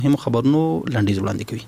هم خبرونو لنډیز وړاندې کوي.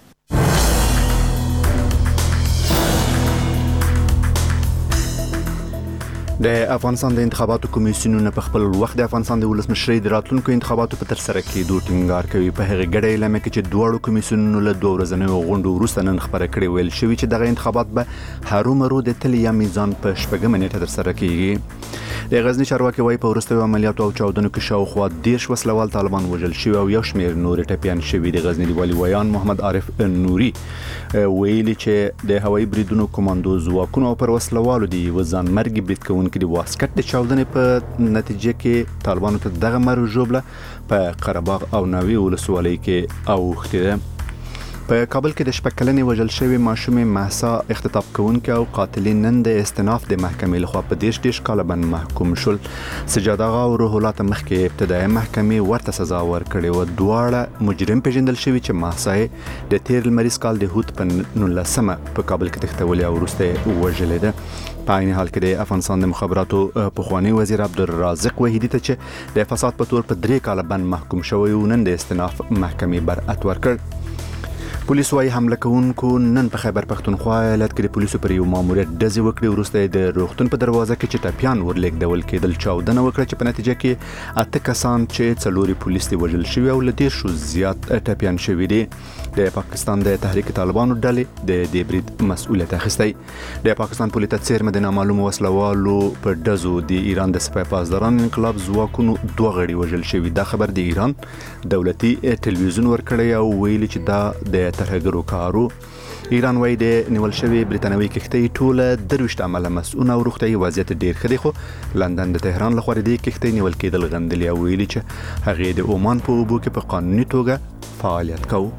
د افغانستان د انتخاباتو کمیسیونونه په خپل وخت د افغانستان د ولسمشرۍ د راتلونکو انتخاباتو په ترسره کېدو ټینګار کوي. په هغه ګډه اعلامیه کې چې دواړو کمیسیونونو له 2 ورځنیو غونډو وروسته نن خبره کړې ویل شوی چې دغه انتخابات به هرومرو د تل یا میزان په 8 نیټه ترسره کیږي. د غزنی چارواکي وايي په وروستیو عملیاتو او چاودنو کې شاوخوا 10 وسلوال طالبان وژل شوي او یو شمېر نور ټپیان شوي. د غزنی والي ویان محمد عارف نوري ویلي چې د هوایي بریدونو کمانډو ځواکونو پر وسلوالو دی وزن مرګ برید کوونکي د واسکټ د چاودنې په نتیجه کې طالبانو ته دغه مرګ ژوبله په قرهباغ او ناوی ولسوالۍ کې اوښتې ده. په کابل کې د شپږ وژل شوی ماشومې مهسا اختطاف کوونکې او قاتلین نن د استئناف د محکمې لخوا په 10 کاله باندې محکوم شول. سجاد آغا او روح الله ته مخکې ابتدایي محکمې ورته سزا ورکړې و. دواړه مجرم پیژندل شوی چې مهسا د تیر لمریز کال د هوت په 19 په کابل کې تښتولې او وروسته وژلې ده. په عین حال کې د افغانستان د مخابراتو پخوانی وزیر عبدالرازق وحیدی ته چې د فساد په تور په 3 کاله باندې محکوم شوی و نن د استئناف محکمې برأت ورکړ. پولیس وايي حمله کوونکو نن په خیبر پښتونخوا ایالت کې د پولیسو پر یو ماموریت ډزې وکړې. وروسته د روغتون په دروازه کې چې ټپیان ورلېږدول کېدل چاودنه وکړه چې په نتیجه کې 8 کسان چې 4 پولیس دي وژل شوي او له 10 زیات ټپیان شوي دي. د پاکستان د تحریک طالبانو ډلې د دې برید مسؤلیت اخیستی. د پاکستان پولیس څیرمه د نامعلومو وسلوالو په ډزو د ایران د سپاه پاسداران انقلاب ځواکونو 2 غړي وژل شوي. دا خبر د ایران دولتي ټلویزیون ورکړی او ویلي چې دا د ترهګرو کارو. ایران وايي د نیول شوی برتانوي کښتۍ ټوله 23 عمله مسؤونه او روغتیايي وضعیت ډیر ښه دی، خو لندن د تهران لخوا د کښتۍ نیول کېدل غندلې او ویلي چې هغه د عمان په اوبو کې په قانوني توګه فعالیت کوي.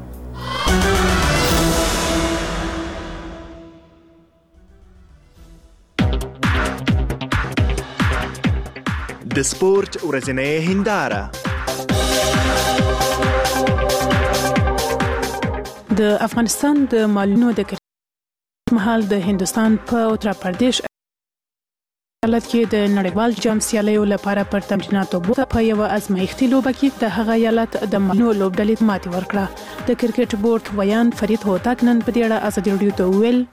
د سپورت ورځنۍ هنداره. د افغانستان د مالونو د کرکټ محل د هندستان په اتر پردیش ایالت کې د نړیوال جام سیالیو لپاره پر تمریناتو بوخت په یو ازمایښتي لوبه کې د هغه ایالت د مالونو لوبډلې ماتې ورکړه. د کرکټ بورډ ویان فرید هوتک نن په دې اړه ازادي راډیو ته ویل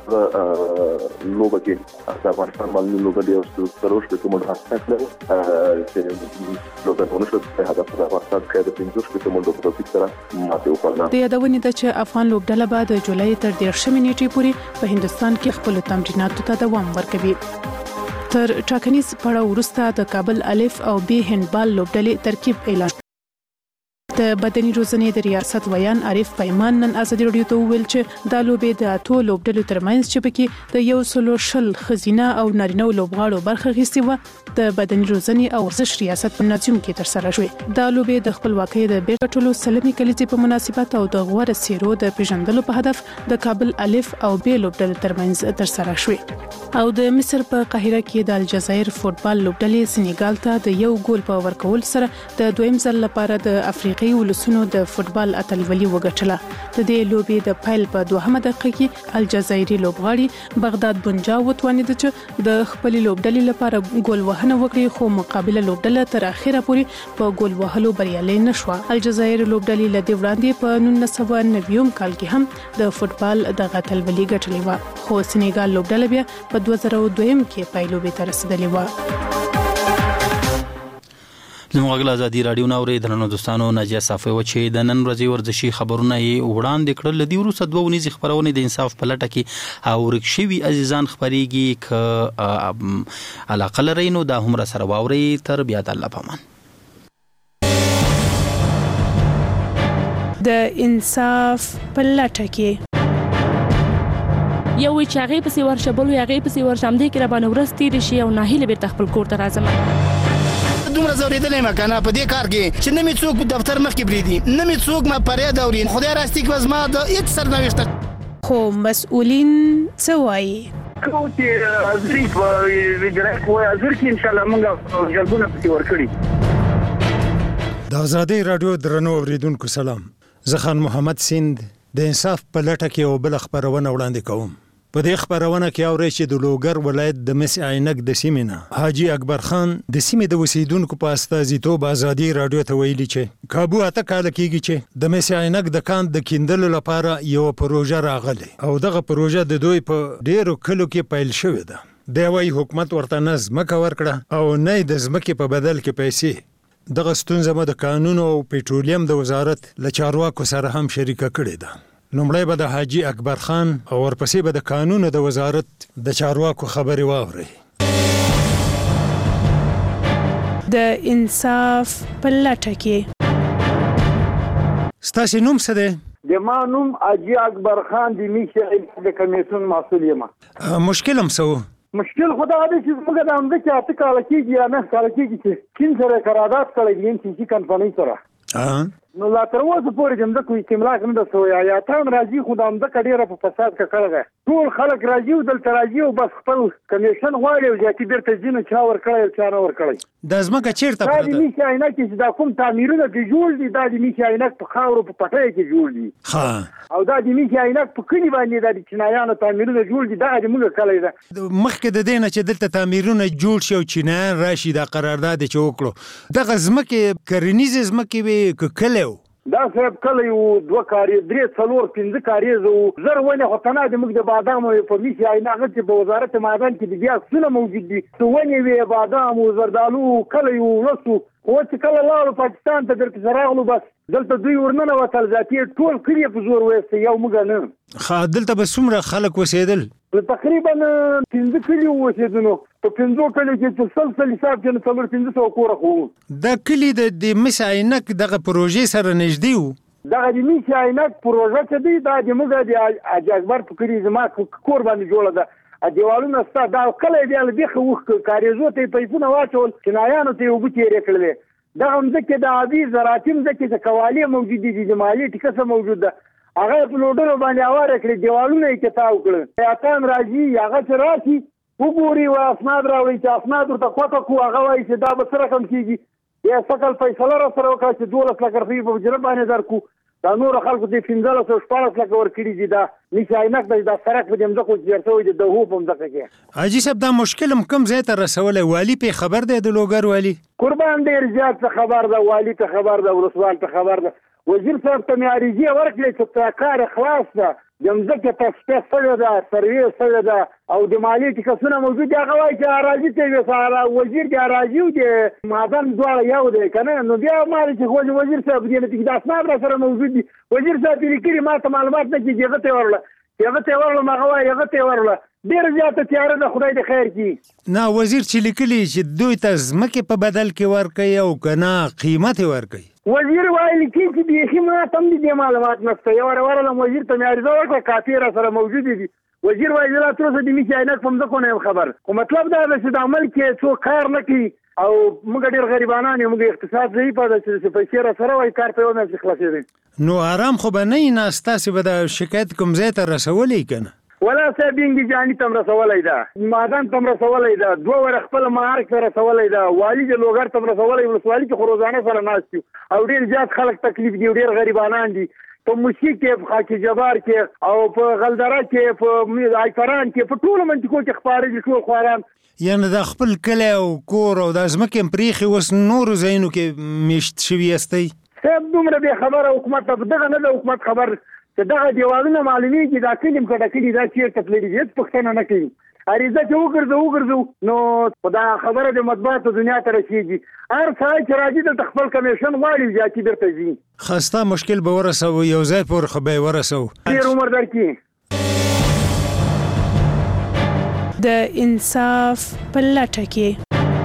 لوبه کې د افغانستان مالونو لوبه دی او ستروش په کومه حساسیت لري چې لوبه ونشو په هدف د افغانستان کې د 15 په کومه لوبه په سره ماتې وکړه. د یادونې ده چې افغان لوبډله به د جولای تر 10 نیټې پورې په هندستان کې خپل تمریناتو ته دوام ورکوي. تر ټاکنیز پړاو وروسته د کابل الف او بی هندبال لوبډلې ترکیب اعلان. د بدني روزنې د ریاست ویان عارف پیمان نن ازادي راډیو ته ویل چې د لوبې د اتو لوبډلو ترمنځ چې پکې د 100 خزینه او نارینه لوبغاړو برخه اخیستې و د بدني روزنې او ورزش ریاست په نظم کې ترسره شوې. د لوبې د خپلواکۍ د بیرته ټولو سلمي کلیزې په مناسبت او د غوړ سیرو د پیژندلو په هدف د کابل الف او بی لوبډلو ترمنځ ترسره شوې. او د مصر په قاهره کې د الجزایر فوتبال لوبډلې سنیګال ته د 1 ګول په ورکول سره د دویم ځل لپاره د افریقای ولسونو د فوتبال اتلولي وګټله. د دې لوبې د پایل په 2 دقیقه کې الجزایري لوبغاړي بغداد بنجا وتوانید چې د خپل لوبډلې لپاره ګول وهنه وکړي، خو مقابله لوبډله تر اخره پورې په ګول وهلو بریالي نشوه. الجزایر لوبډلې لدی وړاندې په 1990 کال کې هم د فوتبال د اتلولي ګټلې و، خو سنیګال لوبډله بیا په 2002 کې پایلوبې ته رسیدلې و. زموږ ازادي راډیو ناوري درنو دوستانو ناجیه صافي و چې د نن ورځې ورزشي خبرونه یې وړاندې کړل. لدی وروسته 2 ونیزي خبرونه د انصاف په لټه کې او رکشوي عزیزان خبريږي ک علاقه لري نو دا هم را سره واوري. تر بیا د الله پامان. د انصاف په لټه کې یو وی چې هغه پسې ورشه بل وی هغه پسې ورشه هم دې کې را باندې ورستې دي شي او ناهیله بیرته خپل کور ته راځم. دومره زوریدلې مکانه په دې کار کې چې نه می څوک دفتر مخ کې بریدي، نه می څوک ما پرې دورین خدای راستي کې وزما د هیڅ سرنوشت. خو مسؤلین څه وایي؟ کوتي ازریف ویګرک وای ازر کې ان شاء الله موږ جلبونه پکې ورکړي. د ازادي رادیو درنو اوریدونکو سلام. زه خان محمد سیند د انصاف په لټه کې او بل خبرونه وړاندې کوم. په دې خبرونه کې اوري چې د لوګر ولایت د مس عینک د سیمې نه حاجی اکبر خان د سیمې د اوسیدونکو په استازیتوب ازادي رادیو ته ویلي چې کابو اته کال کېږي چې د مس عینک د کان د کیندلو لپاره یو پروژه راغلی او دغه پروژه د دوی په ډیرو کلو کې پیل شوې ده. د وای حکومت ورته نه ځمکه ورکړه او نه د ځمکې په بدل کې پیسې. دغه ستونزه مو د قانون او پېټرولیم د وزارت له چارواکو سره هم شریکه کړې ده. لومړی به د حاجی اکبر خان او ورپسې به د قانون د وزارت د چارواکو خبرې واوري. د انصاف په لټه کې ستاسو نوم څه دی؟ د ما نوم حاجی اکبر خان د میشه د کمیسیون مسؤل یم. مشکل هم څه؟ مشکل خدا دې چې موږ د امده کې اته کال کېږي یا نه کال کېږي چې چین سره قرارداد کړی دی چې کمپنۍ سره نو لا تر اوسه پورې چې موږ کوم استملاک نه دسوي یا تام راځي خو د امده کډیره په فساد کې کړه ټول خلک راځي او دلته راځي او بس خپل کمیشن غواړي او ځکه بیرته ځینې چا ور کړی چا نه ور کړی د ځمکه چیرته پروت ده؟ دا د میشه عینک چې دا کوم تعمیرونه کې جوړ دي دا د میشه عینک په خاورو په پټۍ کې جوړ دي او دا د میشه عینک په کلی باندې د چینایانو تعمیرونه جوړ دي دا د موږ کلی ده. مخکې د دې نه چې دلته تعمیرونه جوړ شي او چینایان راشي دا قرارداد چې وکړو دغه ځمکې کرنیزې ځمکې وې کلی و دا صاحب کلی و 2 کاري 3 4 5 کاري زو زر ونه خطنا د موږ د بادامو په میشه عینک چې په وزارت معدن کې د بیا څونه موجود دي تو ونه وی بادام او زردالو کلی و نسو او چې کله لاړو پاکستان ته درته سراغلو بس دلته دوی ورننه وتل ذاتي ټول کلی په زور وېسته یو موږ نه دلته به څومره خلک وسیدل؟ تقریبا 15 کلی وسیدنو په 15 کلی کې تسلسل حساب کې 1500 کور خو دا کلی د مس عینک دغه پروژې سره نږدې وو. دغه د مس عینک پروژه چې دی دا د موږ د حاجی اکبر په کلی زما کور باندې جوړه ده دیوالونه ستا دا کله دی البیخه وخت کاریزو ته پیسونه واچول کنایانو ته وګ تیرې کړلې دا هم ځکه د عادي زراعتي ځکه چې قوالی موجود دي د مالی ټکسه موجود ده هغه په لوډرو باندې اواره کړی دیوالونه یې کتاو کړل یا تام راځي هغه چې راشي وګوري او اسناد راوړي چې اسناد ورته کوته کو هغه وایي چې دا به سره کم کیږي یا سکل فیصله را سره وکړي چې 12 لک روپۍ په جره باندې درکو دا نور خلکو د 1514 لک ورکړي دي دا نشه عینک د سرک په دې مزه کې ورته د هو په مزه کې حاجی صاحب دا مشکل کم ځای ته رسولای والی په خبر دی د لوګر والی قربان ډیر زیات خبر ده والی ته خبر ده ورسوال ته خبر ده وزیر صاحب ته معیاري ورکړي چې کار خلاص ده دمزه تصفیه سره ده سروې سره ده او د مالی ټکسونه موجود دي هغه وایي چې اراضي ته وساره وزیر د اراضي او د معدن دواړه یو دی کنه نو بیا مالي چې وزیر صاحب دې ته د اسناد سره موجود دي وزیر صاحب دې کړي ما ته معلومات نه کیږي هغه ته ورله ما غواړي هغه ته ورله ډیر زیاته تیار ده خدای دې خیر کړي نه وزیر چې لیکلي چې دوی ته ځمکې په بدل کې ورکړي او کنه قیمت ورکړي وزیر وایي چې دې ما تم دې معلومات نشته یو ورله وزیر ته معیاري ورکړه کافي را سره موجود دي وزیر وایي لا تر اوسه د میشه عینک په مځکو نه خبر خو مطلب دا ده چې د عمل کې څوک کار نه کوي او موږ ډیر غریبانان یو موږ اقتصاد ضعیف ده چې پیسې را سره وایي کار په ونه ځي خلاصېږي نو آرام خو به نه تاسو به د شکایت کوم ځای ته رسولې کنه ولا صاحبینګ جانی تم رسولای دا مادان تم رسولای دا دوه ور خپل مارک رسولای دا والی د لوګر تم رسولای ولسوالۍ کې خروزانه سره ناشتي او ډیر زیات خلک تکلیف دي ډیر غریبانان دي په موشي کې په خاکی جبار کې او په غلدره کې په آیفران کې په ټولو منطقو کې خبرې دي ټول خواران یعنی د خپل کلی او کور او د ځمکې پریخي وس نور زینو کې میشت شوی استي صاحب دومره به خبره حکومت ته دغه نه د حکومت خبر چې دغه دیوالونه معلومیږي دا کلیم کډه کلی دا چیرته تللی دي هیڅ پښتنه نه کوي اړیزه چې وګرځو نو خدا خبره د مطبوعات دنیا ته رسیږي هر ځای چې راځي د خپل کمیشن غواړي ځکه درته ځي خسته مشکل به ورسو یو ځای پر خو به ورسو ډیر عمر درکې د انصاف په لټه کې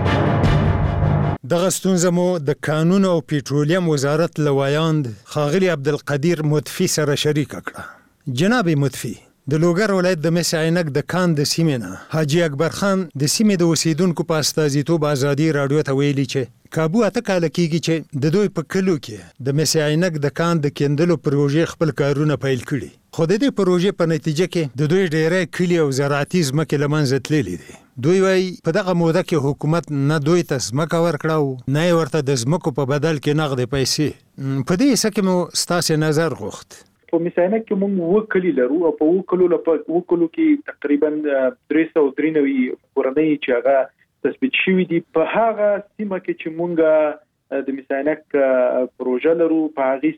دغه ستونزه مو د قانون او پېټرولیم وزارت لوایاند ښاغلي عبدالقدیر مطفي سره شریکه کړه. جناب مطفي د لوګر ولایت د مس عینک د کان د سیمې نه حاجی اکبر خان د سیمې د اوسیدونکو په استازیتوب ازادي رادیو ته ویلي چې کابو اته کال کېږي چې د دوی په کلو کې د مس عینک د کان د کیندلو پروژې خپل کارونه پیل کړي خو د دې پروژې په نتیجه کې د دوی ډېری کلي او زراعتي ځمکې له منځه تللي دي. دوی وایي په دغه موده کې حکومت نه دوی ته ځمکه ورکړه او نه یې ورته د ځمکو په بدل کې نغدې پیسې. په دې څه کې مو ستاسې نظر غوښت. په میساینک کې موږ وکړي لرو او په وکړو کې تقریبا 393 کورنۍ چې هغه تثبیت شوی دي په هغه سیمه کې چې موږ د میساینک پروژه لرو په هغه